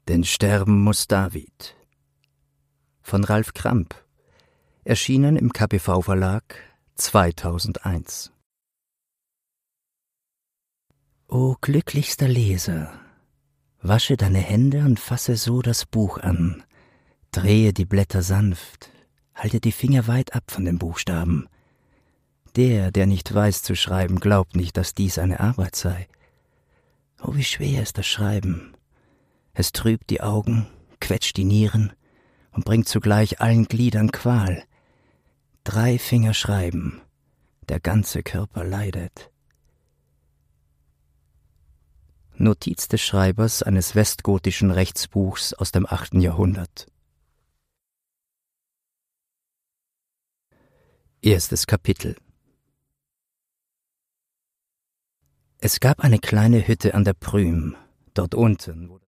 Denn sterben muss David. Von Ralf Kramp. Erschienen im KPV-Verlag 2001. O glücklichster Leser, wasche deine Hände und fasse so das Buch an. Drehe die Blätter sanft, halte die Finger weit ab von den Buchstaben. Der nicht weiß zu schreiben, glaubt nicht, dass dies eine Arbeit sei. Oh, wie schwer ist das Schreiben. Es trübt die Augen, quetscht die Nieren und bringt zugleich allen Gliedern Qual. 3 Finger schreiben, der ganze Körper leidet. Notiz des Schreibers eines westgotischen Rechtsbuchs aus dem 8. Jahrhundert. Erstes Kapitel. Es gab eine kleine Hütte an der Prüm, dort unten, wo